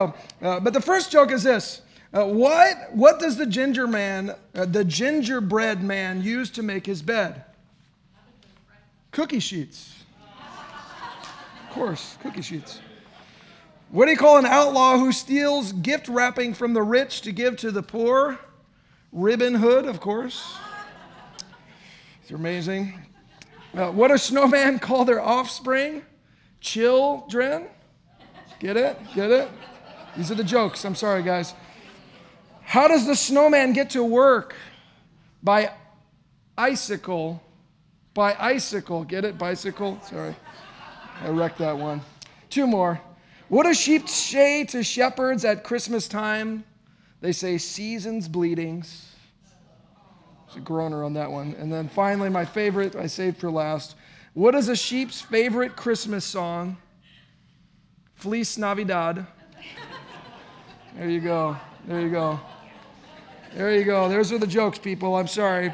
But the first joke is this. What does the gingerbread man use to make his bed? Cookie sheets. Of course, cookie sheets. What do you call an outlaw who steals gift wrapping from the rich to give to the poor? Ribbon Hood, of course. It's amazing. What does snowman call their offspring? Children. Get it? Get it? These are the jokes. I'm sorry, guys. How does the snowman get to work? By icicle. By icicle. Get it? Bicycle? Sorry. I wrecked that one. Two more. What do sheep say to shepherds at Christmas time? They say, season's bleedings. There's a groaner on that one. And then finally, my favorite, I saved for last. What is a sheep's favorite Christmas song? Feliz Navidad. There you go. There you go. There you go. Those are the jokes, people. I'm sorry.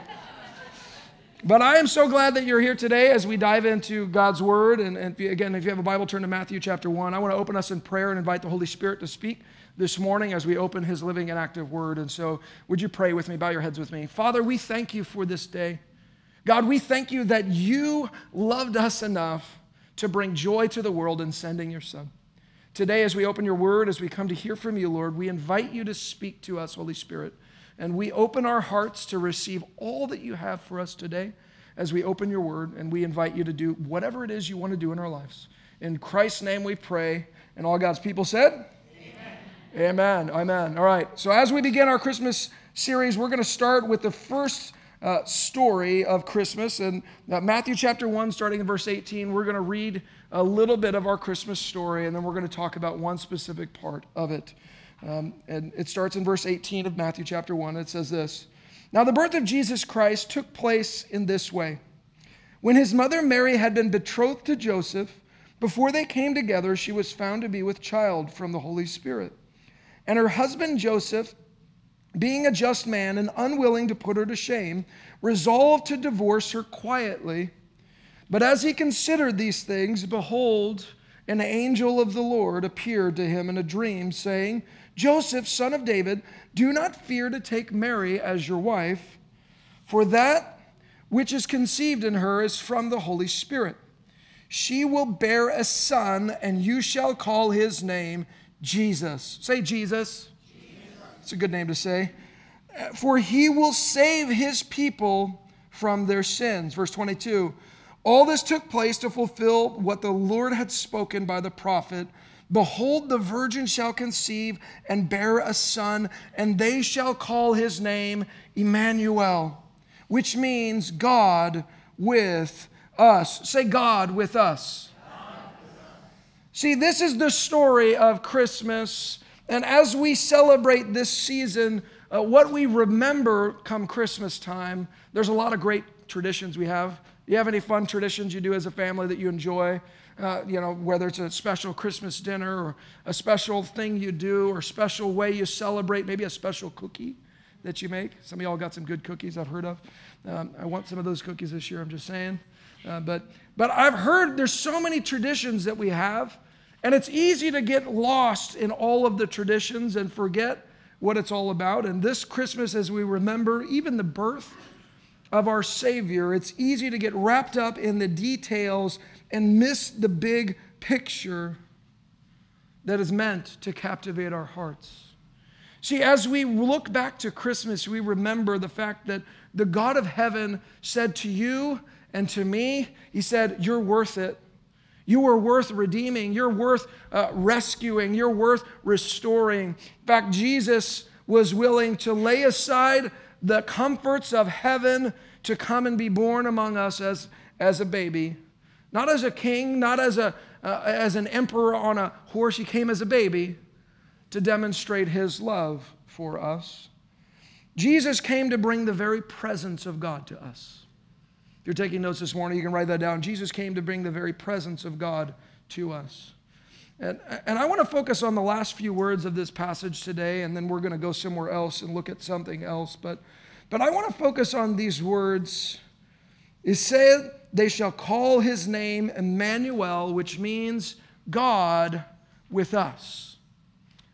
But I am so glad that you're here today as we dive into God's Word. And again, if you have a Bible, turn to Matthew chapter 1. I want to open us in prayer and invite the Holy Spirit to speak this morning as we open His living and active Word. And so would you pray with me? Bow your heads with me. Father, we thank you for this day. God, we thank you that you loved us enough to bring joy to the world in sending your Son. Today, as we open your Word, as we come to hear from you, Lord, we invite you to speak to us, Holy Spirit. And we open our hearts to receive all that you have for us today as we open your word, and we invite you to do whatever it is you want to do in our lives. In Christ's name we pray, and all God's people said? Amen. Amen. Amen. All right, so as we begin our Christmas series, we're going to start with the first story of Christmas. And Matthew chapter 1, starting in verse 18, we're going to read a little bit of our Christmas story, and then we're going to talk about one specific part of it. And it starts in verse 18 of Matthew chapter 1. It says this. Now the birth of Jesus Christ took place in this way. When his mother Mary had been betrothed to Joseph, before they came together, she was found to be with child from the Holy Spirit. And her husband Joseph, being a just man and unwilling to put her to shame, resolved to divorce her quietly. But as he considered these things, behold, an angel of the Lord appeared to him in a dream, saying, Joseph, son of David, do not fear to take Mary as your wife, for that which is conceived in her is from the Holy Spirit. She will bear a son, and you shall call his name Jesus. Say Jesus. It's a good name to say. For he will save his people from their sins. Verse 22. All this took place to fulfill what the Lord had spoken by the prophet. Behold, the virgin shall conceive and bear a son, and they shall call his name Emmanuel, which means God with us. Say God with us. See, this is the story of Christmas. And as we celebrate this season, what we remember come Christmas time, there's a lot of great traditions we have. Do you have any fun traditions you do as a family that you enjoy? Whether it's a special Christmas dinner or a special thing you do or a special way you celebrate, maybe a special cookie that you make. Some of y'all got some good cookies I've heard of. I want some of those cookies this year, I'm just saying. But I've heard there's so many traditions that we have, and it's easy to get lost in all of the traditions and forget what it's all about. And this Christmas, as we remember even the birth of our Savior, it's easy to get wrapped up in the details and miss the big picture that is meant to captivate our hearts. See, as we look back to Christmas, we remember the fact that the God of heaven said to you and to me, he said, you're worth it. You are worth redeeming. You're worth rescuing. You're worth restoring. In fact, Jesus was willing to lay aside the comforts of heaven to come and be born among us as a baby. Not as a king, not as an emperor on a horse. He came as a baby to demonstrate his love for us. Jesus came to bring the very presence of God to us. If you're taking notes this morning, you can write that down. Jesus came to bring the very presence of God to us. And I want to focus on the last few words of this passage today, and then we're going to go somewhere else and look at something else. But I want to focus on these words. It said, they shall call his name Emmanuel, which means God with us.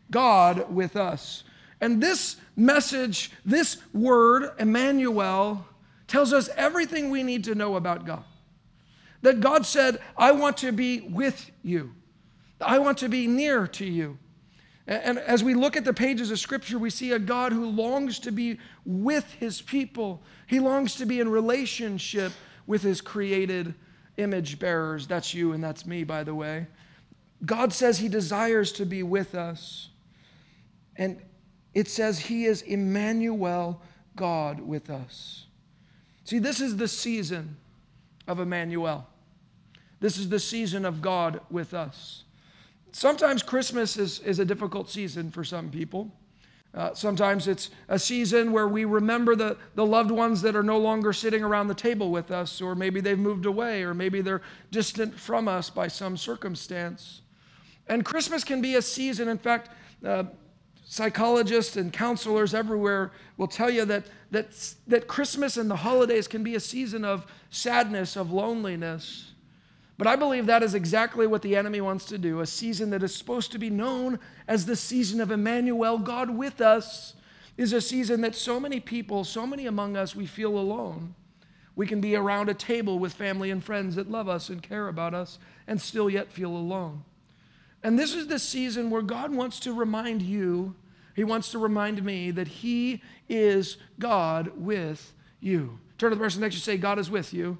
God with us. And this message, this word, Emmanuel, tells us everything we need to know about God. That God said, I want to be with you. I want to be near to you. And as we look at the pages of Scripture, we see a God who longs to be with his people. He longs to be in relationship with his created image bearers. That's you and that's me, by the way. God says he desires to be with us. And it says he is Emmanuel, God with us. See, this is the season of Emmanuel. This is the season of God with us. Sometimes Christmas is a difficult season for some people. Sometimes it's a season where we remember the loved ones that are no longer sitting around the table with us, or maybe they've moved away, or maybe they're distant from us by some circumstance. And Christmas can be a season, in fact, psychologists and counselors everywhere will tell you that Christmas and the holidays can be a season of sadness, of loneliness. But I believe that is exactly what the enemy wants to do. A season that is supposed to be known as the season of Emmanuel, God with us, is a season that so many people, so many among us, we feel alone. We can be around a table with family and friends that love us and care about us and still yet feel alone. And this is the season where God wants to remind you, he wants to remind me that he is God with you. Turn to the person next to you and say, God is with you.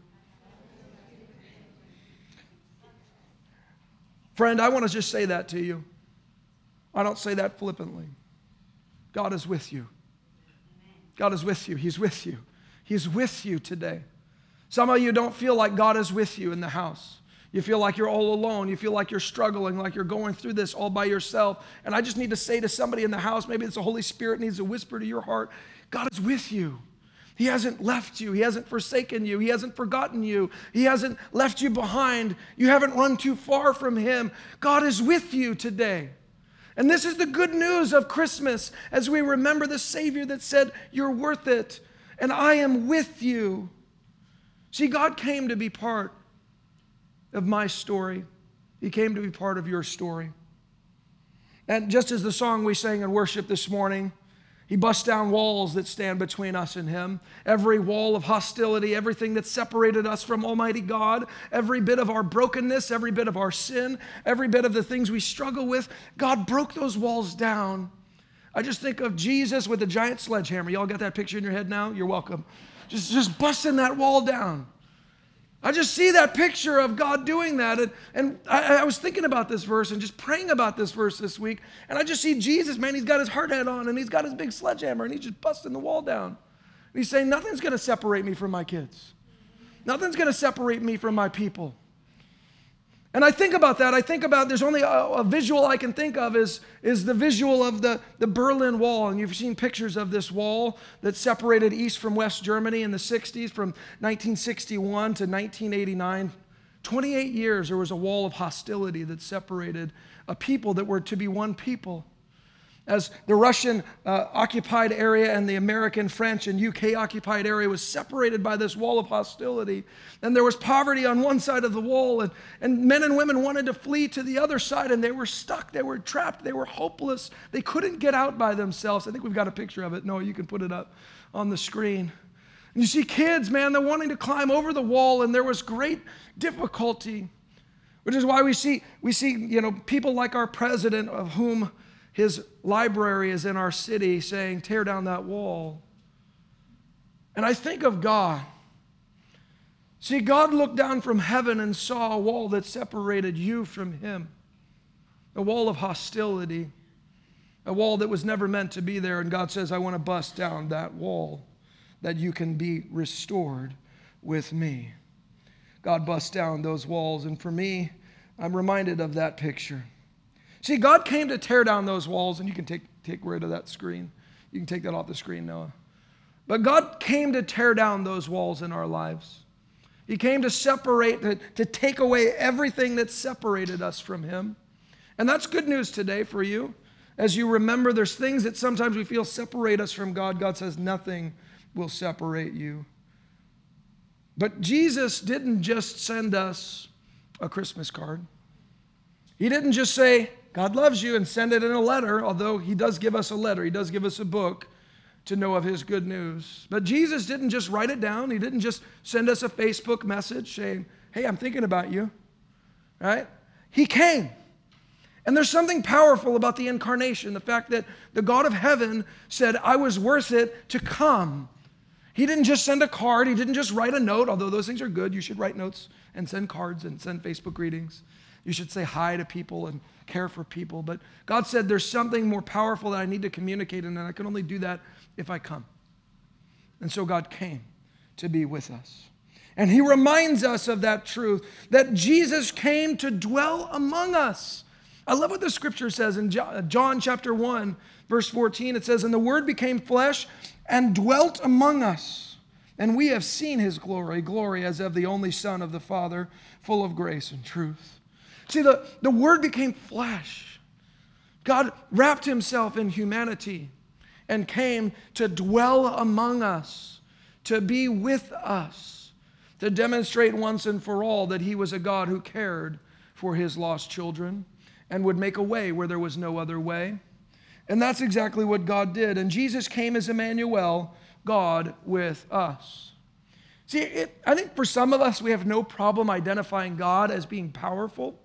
Friend, I want to just say that to you. I don't say that flippantly. God is with you. God is with you. He's with you. He's with you today. Some of you don't feel like God is with you in the house. You feel like you're all alone. You feel like you're struggling, like you're going through this all by yourself. And I just need to say to somebody in the house, maybe it's the Holy Spirit needs to whisper to your heart, God is with you. He hasn't left you. He hasn't forsaken you. He hasn't forgotten you. He hasn't left you behind. You haven't run too far from him. God is with you today. And this is the good news of Christmas as we remember the Savior that said, you're worth it, and I am with you. See, God came to be part of my story. He came to be part of your story. And just as the song we sang in worship this morning, he busts down walls that stand between us and him. Every wall of hostility, everything that separated us from Almighty God, every bit of our brokenness, every bit of our sin, every bit of the things we struggle with, God broke those walls down. I just think of Jesus with a giant sledgehammer. Y'all got that picture in your head now? You're welcome. Just busting that wall down. I just see that picture of God doing that. And I was thinking about this verse and just praying about this verse this week. And I just see Jesus, man, he's got his hard hat on and he's got his big sledgehammer and he's just busting the wall down. And he's saying, nothing's going to separate me from my kids. Nothing's going to separate me from my people. And I think about that. I think about, there's only a visual I can think of is the visual of the Berlin Wall. And you've seen pictures of this wall that separated East from West Germany in the 60s from 1961 to 1989. 28 years there was a wall of hostility that separated a people that were to be one people. As the Russian occupied area and the American, French, and UK occupied area was separated by this wall of hostility. And there was poverty on one side of the wall, and men and women wanted to flee to the other side, and they were stuck, they were trapped, they were hopeless. They couldn't get out by themselves. I think we've got a picture of it. No, you can put it up on the screen. And you see kids, man, they're wanting to climb over the wall, and there was great difficulty, which is why we see people like our president, of whom his library is in our city, saying, tear down that wall. And I think of God. See, God looked down from heaven and saw a wall that separated you from him. A wall of hostility. A wall that was never meant to be there. And God says, I want to bust down that wall that you can be restored with me. God busts down those walls. And for me, I'm reminded of that picture. See, God came to tear down those walls, and you can take rid of that screen. You can take that off the screen, Noah. But God came to tear down those walls in our lives. He came to separate, to take away everything that separated us from him. And that's good news today for you. As you remember, there's things that sometimes we feel separate us from God. God says nothing will separate you. But Jesus didn't just send us a Christmas card. He didn't just say, God loves you, and send it in a letter, although he does give us a letter. He does give us a book to know of his good news. But Jesus didn't just write it down. He didn't just send us a Facebook message saying, hey, I'm thinking about you, right? He came. And there's something powerful about the incarnation, the fact that the God of heaven said, I was worth it to come. He didn't just send a card. He didn't just write a note, although those things are good. You should write notes and send cards and send Facebook greetings. You should say hi to people and care for people. But God said there's something more powerful that I need to communicate, and I can only do that if I come. And so God came to be with us. And he reminds us of that truth, that Jesus came to dwell among us. I love what the scripture says in John chapter 1, verse 14. It says, and the word became flesh and dwelt among us. And we have seen his glory, glory as of the only Son of the Father, full of grace and truth. See, the word became flesh. God wrapped himself in humanity and came to dwell among us, to be with us, to demonstrate once and for all that he was a God who cared for his lost children and would make a way where there was no other way. And that's exactly what God did. And Jesus came as Emmanuel, God with us. See, I think for some of us, we have no problem identifying God as being powerful.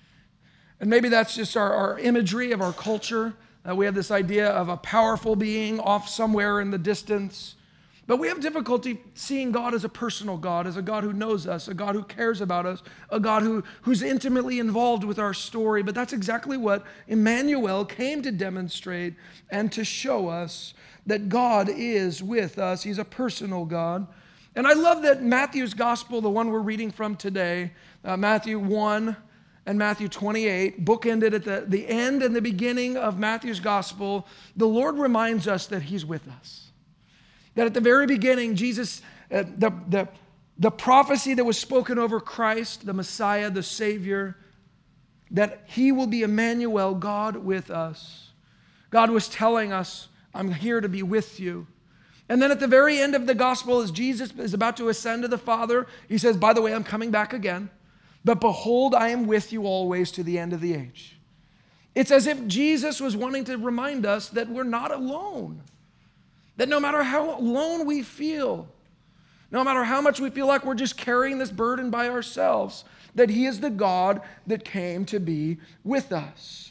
And maybe that's just our imagery of our culture. We have this idea of a powerful being off somewhere in the distance. But we have difficulty seeing God as a personal God, as a God who knows us, a God who cares about us, a God who's intimately involved with our story. But that's exactly what Emmanuel came to demonstrate and to show us, that God is with us. He's a personal God. And I love that Matthew's gospel, the one we're reading from today, Matthew 1 and Matthew 28, bookended at the end and the beginning of Matthew's gospel, the Lord reminds us that he's with us. That at the very beginning, Jesus, the prophecy that was spoken over Christ, the Messiah, the Savior, that he will be Emmanuel, God with us. God was telling us, I'm here to be with you. And then at the very end of the gospel, as Jesus is about to ascend to the Father, he says, by the way, I'm coming back again. But behold, I am with you always to the end of the age. It's as if Jesus was wanting to remind us that we're not alone. That no matter how alone we feel, no matter how much we feel like we're just carrying this burden by ourselves, that he is the God that came to be with us.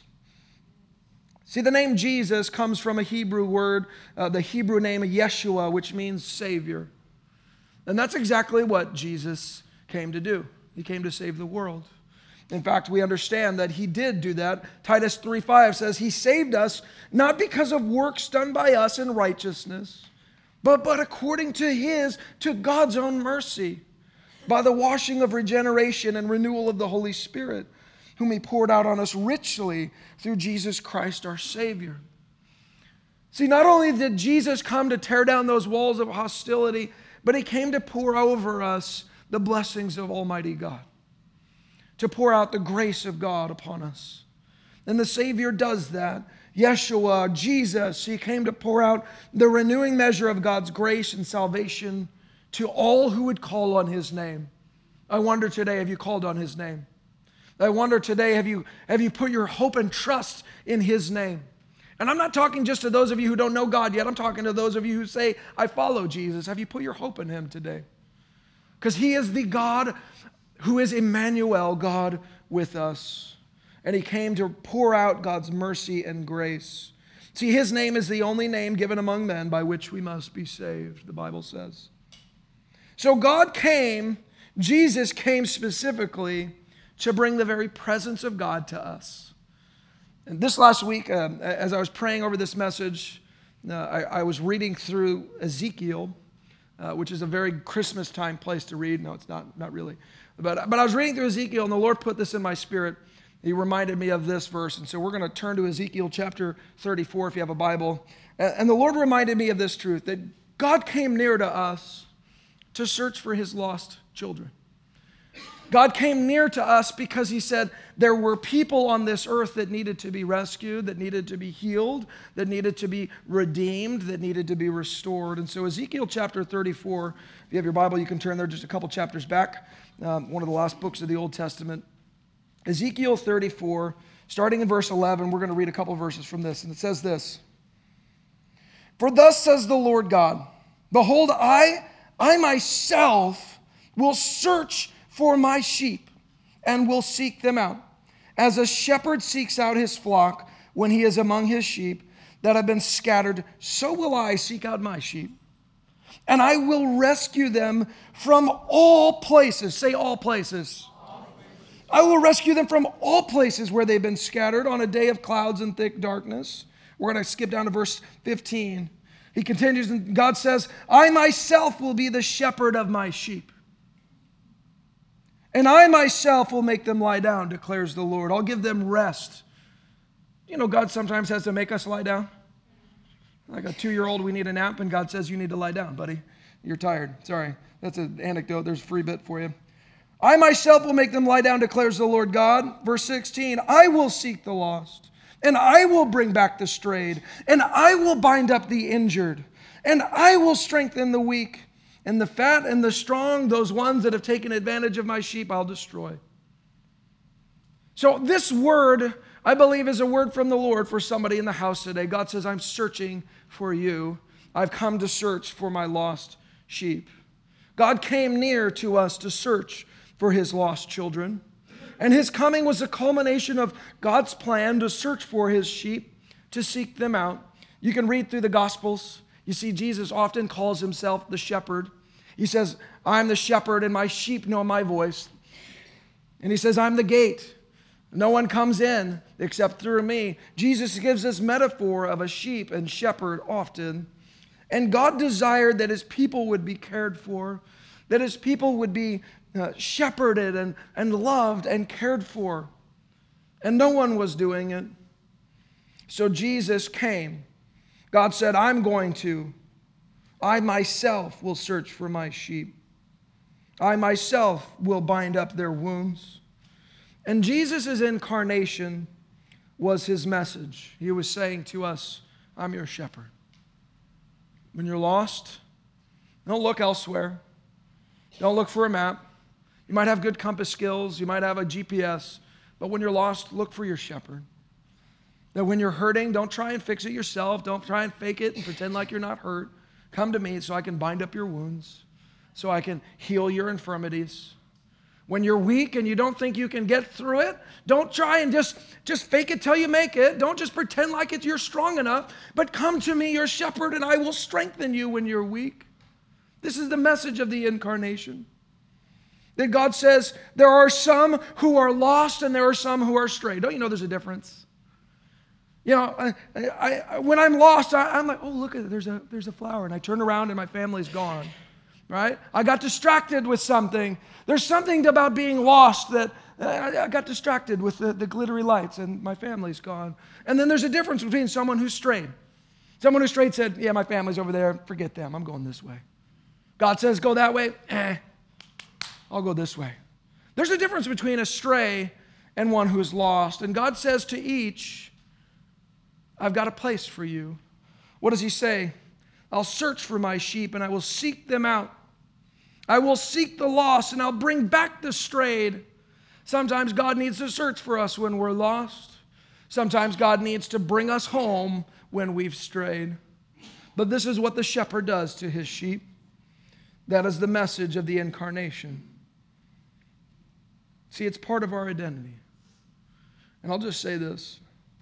See, the name Jesus comes from a Hebrew word, the Hebrew name Yeshua, which means Savior. And that's exactly what Jesus came to do. He came to save the world. In fact, we understand that he did do that. Titus 3:5 says he saved us not because of works done by us in righteousness, but according to God's own mercy, by the washing of regeneration and renewal of the Holy Spirit, whom he poured out on us richly through Jesus Christ our Savior. See, not only did Jesus come to tear down those walls of hostility, but he came to pour over us the blessings of Almighty God, to pour out the grace of God upon us. And the Savior does that. Yeshua, Jesus, he came to pour out the renewing measure of God's grace and salvation to all who would call on his name. I wonder today, have you called on his name? I wonder today, have you put your hope and trust in his name? And I'm not talking just to those of you who don't know God yet. I'm talking to those of you who say, I follow Jesus. Have you put your hope in him today? Because he is the God who is Emmanuel, God with us. And he came to pour out God's mercy and grace. See, his name is the only name given among men by which we must be saved, the Bible says. So God came, Jesus came specifically to bring the very presence of God to us. And this last week, as I was praying over this message, I was reading through Ezekiel, which is a very Christmas time place to read. No, it's not really. But I was reading through Ezekiel, and the Lord put this in my spirit. He reminded me of this verse. And so we're going to turn to Ezekiel chapter 34 if you have a Bible. And the Lord reminded me of this truth, that God came near to us to search for his lost children. God came near to us because he said there were people on this earth that needed to be rescued, that needed to be healed, that needed to be redeemed, that needed to be restored. And so Ezekiel chapter 34, if you have your Bible, you can turn there just a couple chapters back, one of the last books of the Old Testament. Ezekiel 34, Starting in verse 11, we're going to read a couple verses from this, and it says this. For thus says the Lord God, behold, I myself will search for my sheep and will seek them out. As a shepherd seeks out his flock when he is among his sheep that have been scattered, so will I seek out my sheep. And I will rescue them from all places. Say all places. I will rescue them from all places where they've been scattered on a day of clouds and thick darkness. We're going to skip down to verse 15. He continues, and God says, I myself will be the shepherd of my sheep. And I myself will make them lie down, declares the Lord. I'll give them rest. You know, God sometimes has to make us lie down. Like a 2-year-old, we need a nap, and God says, you need to lie down, buddy. You're tired. Sorry. That's an anecdote. There's a free bit for you. I myself will make them lie down, declares the Lord God. Verse 16, I will seek the lost, and I will bring back the strayed, and I will bind up the injured, and I will strengthen the weak, and the fat and the strong, those ones that have taken advantage of my sheep, I'll destroy. So this word, I believe, is a word from the Lord for somebody in the house today. God says, I'm searching for you. I've come to search for my lost sheep. God came near to us to search for his lost children. And his coming was a culmination of God's plan to search for his sheep, to seek them out. You can read through the Gospels. You see, Jesus often calls himself the shepherd. He says, I'm the shepherd and my sheep know my voice. And he says, I'm the gate. No one comes in except through me. Jesus gives this metaphor of a sheep and shepherd often. And God desired that his people would be cared for, that his people would be shepherded and loved and cared for. And no one was doing it. So Jesus came. God said, I myself will search for my sheep. I myself will bind up their wounds. And Jesus' incarnation was his message. He was saying to us, I'm your shepherd. When you're lost, don't look elsewhere. Don't look for a map. You might have good compass skills. You might have a GPS. But when you're lost, look for your shepherd. That when you're hurting, don't try and fix it yourself. Don't try and fake it and pretend like you're not hurt. Come to me so I can bind up your wounds, so I can heal your infirmities. When you're weak and you don't think you can get through it, don't try and just fake it till you make it. Don't just pretend like you're strong enough, but come to me, your shepherd, and I will strengthen you when you're weak. This is the message of the incarnation. That God says there are some who are lost and there are some who are strayed. Don't you know there's a difference? You know, when I'm lost, I'm like, oh, look, there's a flower. And I turn around and my family's gone, right? I got distracted with something. There's something about being lost that I got distracted with the glittery lights and my family's gone. And then there's a difference between someone who strayed. Someone who strayed said, yeah, my family's over there. Forget them. I'm going this way. God says, go that way. I'll go this way. There's a difference between a stray and one who is lost. And God says to each, I've got a place for you. What does he say? I'll search for my sheep and I will seek them out. I will seek the lost and I'll bring back the strayed. Sometimes God needs to search for us when we're lost. Sometimes God needs to bring us home when we've strayed. But this is what the shepherd does to his sheep. That is the message of the incarnation. See, it's part of our identity. And I'll just say this.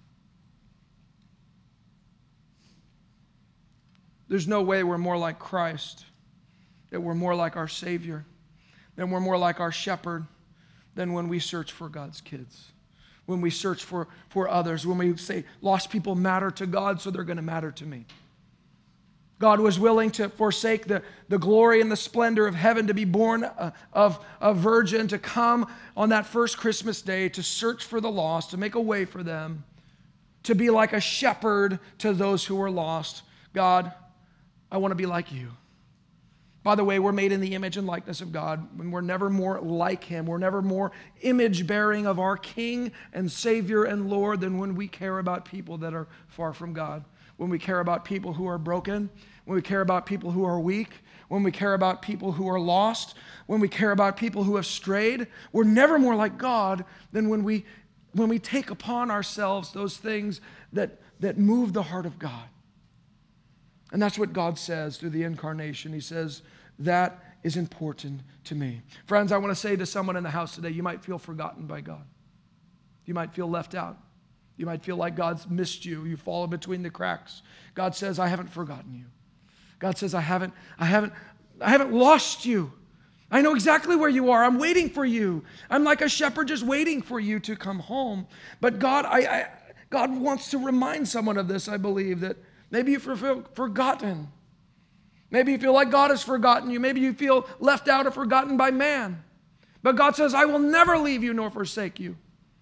There's no way we're more like Christ, that we're more like our Savior, that we're more like our shepherd than when we search for God's kids, when we search for others, when we say lost people matter to God, so they're going to matter to me. God was willing to forsake the glory and the splendor of heaven to be born of a virgin, to come on that first Christmas day, to search for the lost, to make a way for them, to be like a shepherd to those who are lost. God, I want to be like you. By the way, we're made in the image and likeness of God, and we're never more like him. We're never more image-bearing of our King and Savior and Lord than when we care about people that are far from God, when we care about people who are broken, when we care about people who are weak, when we care about people who are lost, when we care about people who have strayed. We're never more like God than when we when we take upon ourselves those things that move the heart of God. And that's what God says through the incarnation. He says, that is important to me. Friends, I want to say to someone in the house today, you might feel forgotten by God. You might feel left out. You might feel like God's missed you. You've fallen between the cracks. God says, I haven't forgotten you. God says, I haven't lost you. I know exactly where you are. I'm waiting for you. I'm like a shepherd just waiting for you to come home. But God wants to remind someone of this, I believe, that maybe you feel forgotten. Maybe you feel like God has forgotten you. Maybe you feel left out or forgotten by man. But God says, I will never leave you nor forsake you.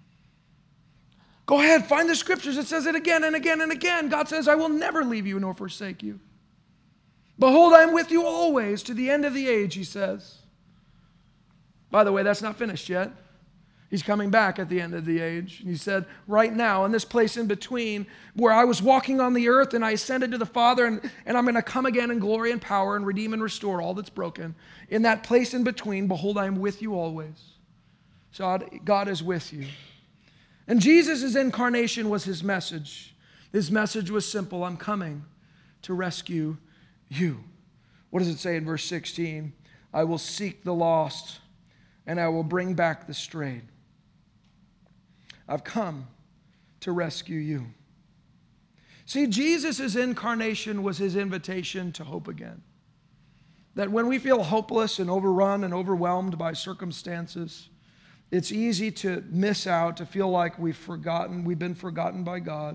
Go ahead, find the scriptures. It says it again and again and again. God says, I will never leave you nor forsake you. Behold, I am with you always to the end of the age, he says. By the way, that's not finished yet. He's coming back at the end of the age. He said, right now, in this place in between, where I was walking on the earth and I ascended to the Father, and I'm going to come again in glory and power and redeem and restore all that's broken. In that place in between, behold, I am with you always. So God is with you. And Jesus' incarnation was his message. His message was simple. I'm coming to rescue you. What does it say in verse 16? I will seek the lost, and I will bring back the strayed. I've come to rescue you. See, Jesus' incarnation was his invitation to hope again. That when we feel hopeless and overrun and overwhelmed by circumstances, it's easy to miss out, to feel like we've been forgotten by God.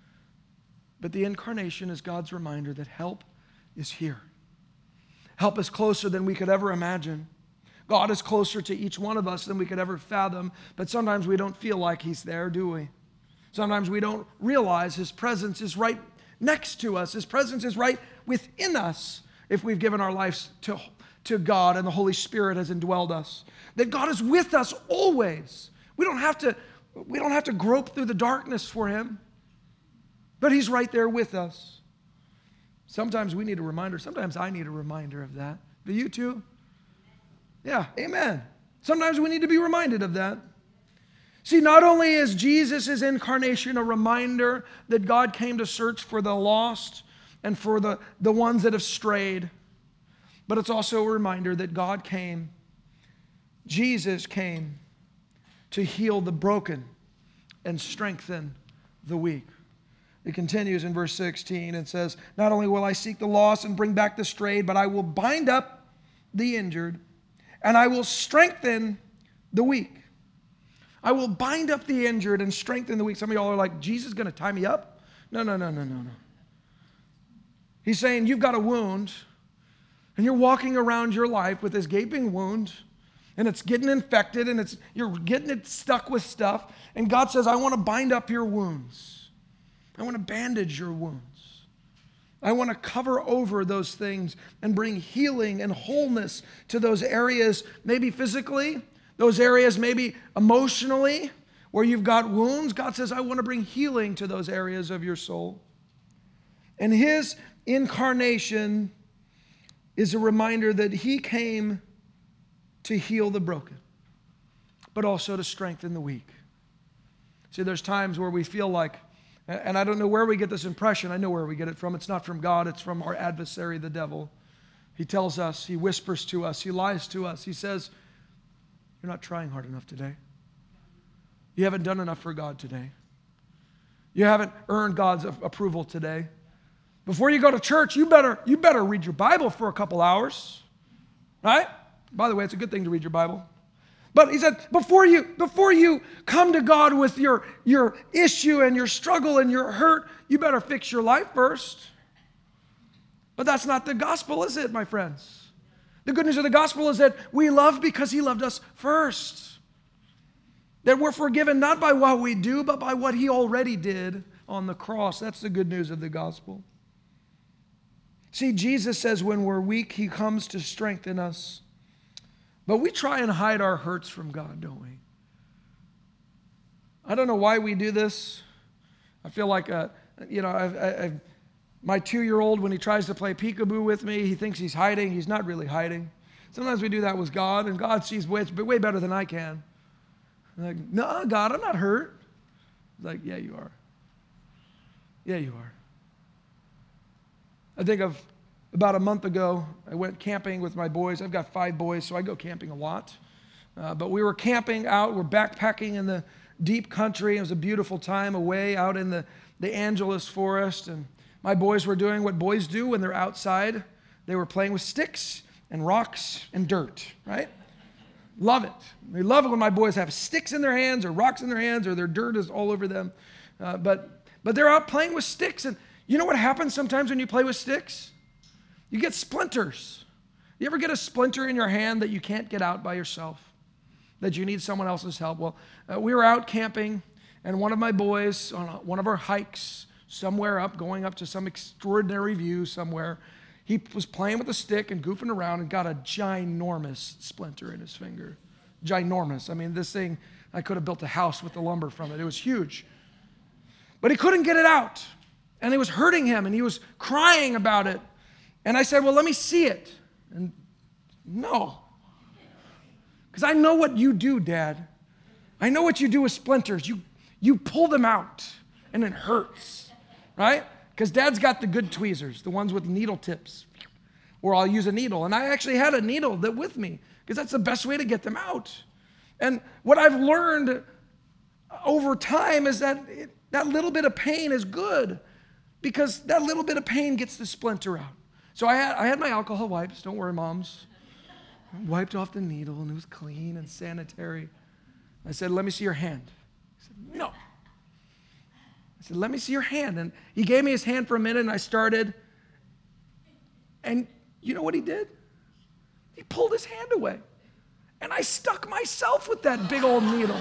But the incarnation is God's reminder that help is here. Help is closer than we could ever imagine. God is closer to each one of us than we could ever fathom, but sometimes we don't feel like he's there, do we? Sometimes we don't realize his presence is right next to us. His presence is right within us if we've given our lives to God and the Holy Spirit has indwelled us. That God is with us always. We don't have to grope through the darkness for him, but he's right there with us. Sometimes we need a reminder. Sometimes I need a reminder of that. Do you too? Yeah, amen. Sometimes we need to be reminded of that. See, not only is Jesus' incarnation a reminder that God came to search for the lost and for the ones that have strayed, but it's also a reminder that God came, Jesus came to heal the broken and strengthen the weak. It continues in verse 16 and says, not only will I seek the lost and bring back the strayed, but I will bind up the injured and I will strengthen the weak. I will bind up the injured and strengthen the weak. Some of y'all are like, Jesus is going to tie me up? No. He's saying you've got a wound and you're walking around your life with this gaping wound and it's getting infected and you're getting it stuck with stuff. And God says, I want to bind up your wounds. I want to bandage your wounds. I want to cover over those things and bring healing and wholeness to those areas, maybe physically, those areas maybe emotionally, where you've got wounds. God says, I want to bring healing to those areas of your soul. And his incarnation is a reminder that he came to heal the broken, but also to strengthen the weak. See, there's times where we feel like, and I don't know where we get this impression. I know where we get it from. It's not from God. It's from our adversary, the devil. He tells us, he whispers to us, he lies to us. He says, you're not trying hard enough today. You haven't done enough for God today. You haven't earned God's approval today. Before you go to church, you better read your Bible for a couple hours. Right? By the way, it's a good thing to read your Bible. But he said, before you come to God with your issue and your struggle and your hurt, you better fix your life first. But that's not the gospel, is it, my friends? The good news of the gospel is that we love because he loved us first. That we're forgiven not by what we do, but by what he already did on the cross. That's the good news of the gospel. See, Jesus says when we're weak, he comes to strengthen us. But we try and hide our hurts from God, don't we? I don't know why we do this. I feel like, my 2-year-old, when he tries to play peekaboo with me, he thinks he's hiding. He's not really hiding. Sometimes we do that with God, and God sees way better than I can. I'm like, no, God, I'm not hurt. Like, yeah, you are. Yeah, you are. I think of about a month ago, I went camping with my boys. I've got 5 boys, so I go camping a lot. But we were camping out. We're backpacking in the deep country. It was a beautiful time away out in the Angeles forest. And my boys were doing what boys do when they're outside. They were playing with sticks and rocks and dirt, right? Love it. They love it when my boys have sticks in their hands or rocks in their hands or their dirt is all over them. But they're out playing with sticks. And you know what happens sometimes when you play with sticks? You get splinters. You ever get a splinter in your hand that you can't get out by yourself? That you need someone else's help? Well, we were out camping, and one of my boys on one of our hikes somewhere up, going up to some extraordinary view somewhere, he was playing with a stick and goofing around and got a ginormous splinter in his finger. Ginormous. I mean, this thing, I could have built a house with the lumber from it. It was huge. But he couldn't get it out, and it was hurting him, and he was crying about it. And I said, well, let me see it. And no. Because I know what you do, Dad. I know what you do with splinters. You pull them out, and it hurts, right? Because Dad's got the good tweezers, the ones with needle tips, or I'll use a needle. And I actually had a needle with me, because that's the best way to get them out. And what I've learned over time is that that little bit of pain is good, because that little bit of pain gets the splinter out. So I had my alcohol wipes. Don't worry, moms. I wiped off the needle, and it was clean and sanitary. I said, let me see your hand. He said, no. I said, let me see your hand. And he gave me his hand for a minute, and I started. And you know what he did? He pulled his hand away. And I stuck myself with that big old needle.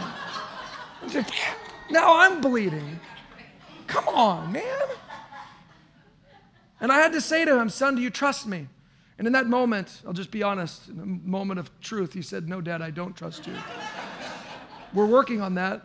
Now I'm bleeding. Come on, man. And I had to say to him, son, do you trust me? And in that moment, I'll just be honest, in a moment of truth, he said, no, Dad, I don't trust you. We're working on that,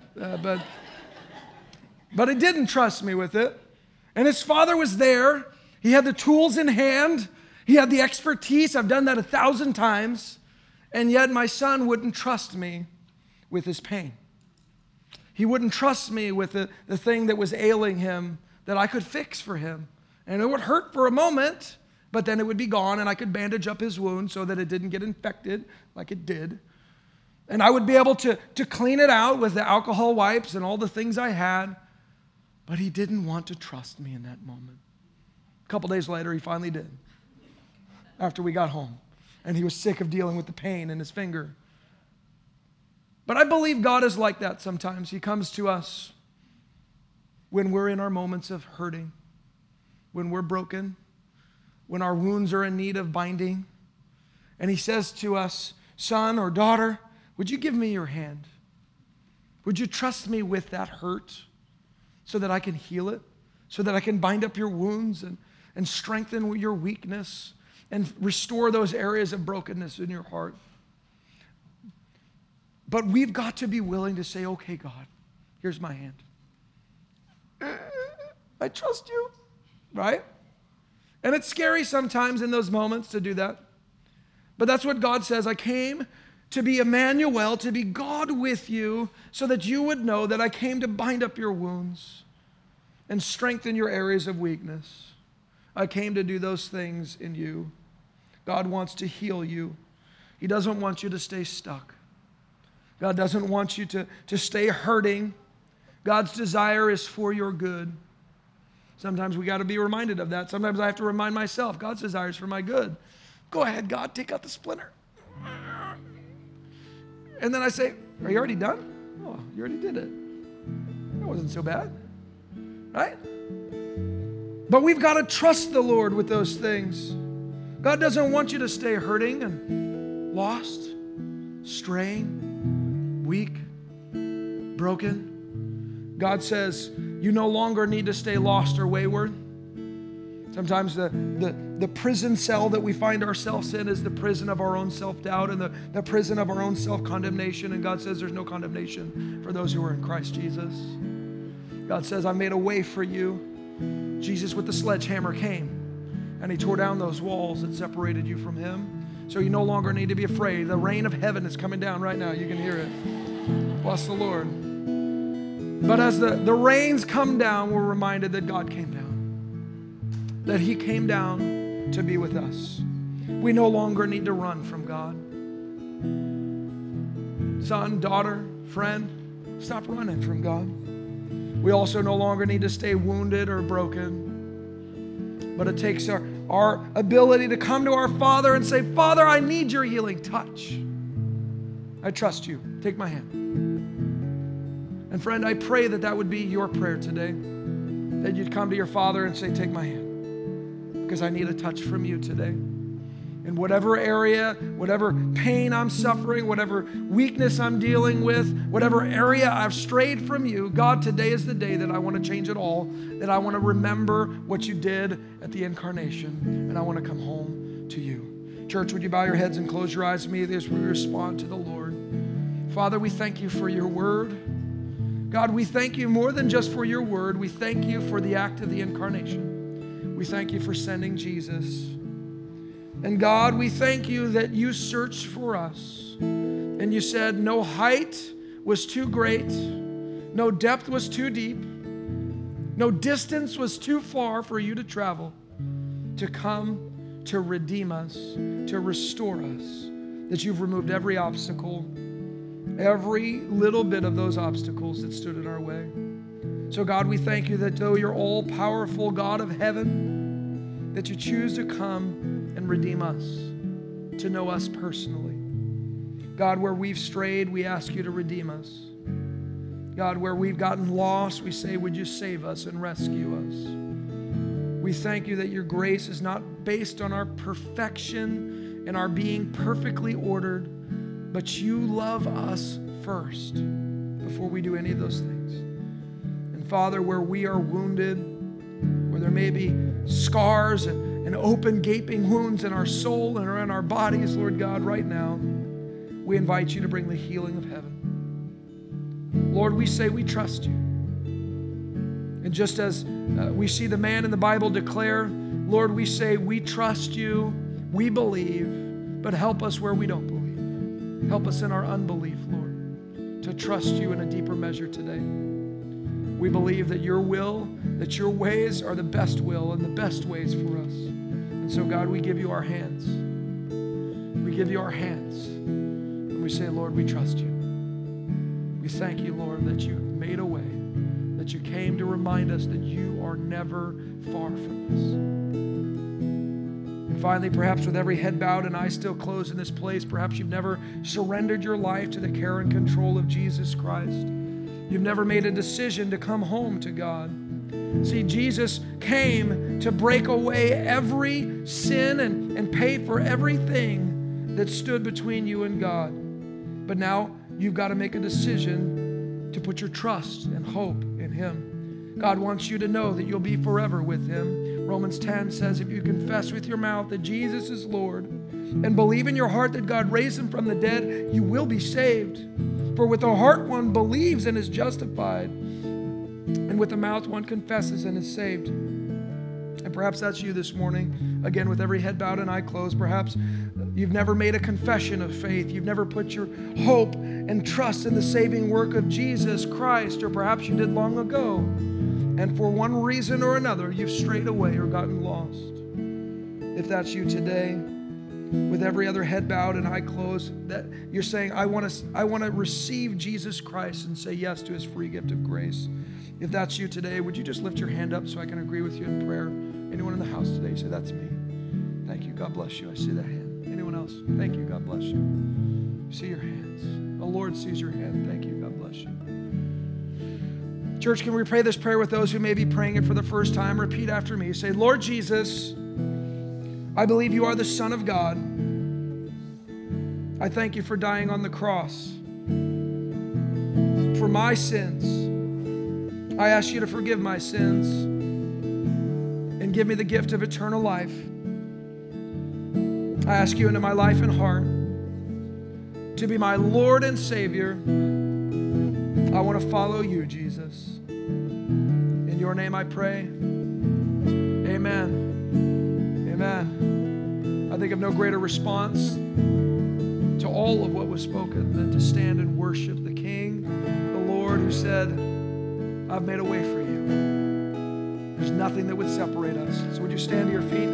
but he didn't trust me with it. And his father was there. He had the tools in hand. He had the expertise. I've done that 1,000 times. And yet my son wouldn't trust me with his pain. He wouldn't trust me with the thing that was ailing him that I could fix for him. And it would hurt for a moment, but then it would be gone, and I could bandage up his wound so that it didn't get infected like it did. And I would be able to clean it out with the alcohol wipes and all the things I had. But he didn't want to trust me in that moment. A couple days later, he finally did, after we got home. And he was sick of dealing with the pain in his finger. But I believe God is like that sometimes. He comes to us when we're in our moments of hurting, when we're broken, when our wounds are in need of binding. And he says to us, son or daughter, would you give me your hand? Would you trust me with that hurt so that I can heal it, so that I can bind up your wounds and strengthen your weakness and restore those areas of brokenness in your heart? But we've got to be willing to say, okay, God, here's my hand. I trust you, right? And it's scary sometimes in those moments to do that. But that's what God says. I came to be Emmanuel, to be God with you, so that you would know that I came to bind up your wounds and strengthen your areas of weakness. I came to do those things in you. God wants to heal you. He doesn't want you to stay stuck. God doesn't want you to stay hurting. God's desire is for your good. Sometimes we got to be reminded of that. Sometimes I have to remind myself, God's desire is for my good. Go ahead, God, take out the splinter. And then I say, are you already done? Oh, you already did it. That wasn't so bad, right? But we've got to trust the Lord with those things. God doesn't want you to stay hurting and lost, straying, weak, broken. God says you no longer need to stay lost or wayward. Sometimes the prison cell that we find ourselves in is the prison of our own self-doubt and the prison of our own self-condemnation. And God says there's no condemnation for those who are in Christ Jesus. God says, I made a way for you. Jesus with the sledgehammer came and he tore down those walls that separated you from him. So you no longer need to be afraid. The rain of heaven is coming down right now. You can hear it. Bless the Lord. But as the rains come down, we're reminded that God came down, that He came down to be with us. We no longer need to run from God. Son, daughter, friend, stop running from God. We also no longer need to stay wounded or broken, but it takes our ability to come to our Father and say, Father, I need your healing touch. I trust you. Take my hand. And friend, I pray that that would be your prayer today, that you'd come to your Father and say, take my hand, because I need a touch from you today. In whatever area, whatever pain I'm suffering, whatever weakness I'm dealing with, whatever area I've strayed from you, God, today is the day that I want to change it all, that I want to remember what you did at the incarnation, and I want to come home to you. Church, would you bow your heads and close your eyes to me as we respond to the Lord? Father, we thank you for your word. God, we thank you more than just for your word. We thank you for the act of the incarnation. We thank you for sending Jesus. And God, we thank you that you searched for us. And you said no height was too great, no depth was too deep, no distance was too far for you to travel to come to redeem us, to restore us, that you've removed every obstacle, every little bit of those obstacles that stood in our way. So God, we thank you that though you're all-powerful God of heaven, that you choose to come and redeem us, to know us personally. God, where we've strayed, we ask you to redeem us. God, where we've gotten lost, we say, would you save us and rescue us? We thank you that your grace is not based on our perfection and our being perfectly ordered, but you love us first before we do any of those things. And Father, where we are wounded, where there may be scars and open gaping wounds in our soul and in our bodies, Lord God, right now, we invite you to bring the healing of heaven. Lord, we say we trust you. And just as we see the man in the Bible declare, Lord, we say we trust you, we believe, but help us where we don't believe. Help us in our unbelief, Lord, to trust you in a deeper measure today. We believe that your will, that your ways are the best will and the best ways for us. And so, God, we give you our hands. We give you our hands. And we say, Lord, we trust you. We thank you, Lord, that you made a way, that you came to remind us that you are never far from us. And finally, perhaps with every head bowed and eyes still closed in this place, perhaps you've never surrendered your life to the care and control of Jesus Christ. You've never made a decision to come home to God. See, Jesus came to break away every sin and pay for everything that stood between you and God. But now you've got to make a decision to put your trust and hope in Him. God wants you to know that you'll be forever with Him. Romans 10 says, if you confess with your mouth that Jesus is Lord and believe in your heart that God raised Him from the dead, you will be saved. For with the heart one believes and is justified, and with the mouth one confesses and is saved. And perhaps that's you this morning. Again, with every head bowed and eye closed, perhaps you've never made a confession of faith. You've never put your hope and trust in the saving work of Jesus Christ, or perhaps you did long ago. And for one reason or another, you've strayed away or gotten lost. If that's you today, with every other head bowed and eye closed, that you're saying, I want to receive Jesus Christ and say yes to His free gift of grace. If that's you today, would you just lift your hand up so I can agree with you in prayer? Anyone in the house today, say, that's me. Thank you. God bless you. I see that hand. Anyone else? Thank you. God bless you. See your hands. The Lord sees your hand. Thank you. God bless you. Church, can we pray this prayer with those who may be praying it for the first time? Repeat after me. Say, Lord Jesus, I believe you are the Son of God. I thank you for dying on the cross for my sins. I ask you to forgive my sins and give me the gift of eternal life. I ask you into my life and heart to be my Lord and Savior. I want to follow you, Jesus. In your name I pray. Amen. Amen. I think of no greater response to all of what was spoken than to stand and worship the King, the Lord who said, I've made a way for you. There's nothing that would separate us. So would you stand to your feet?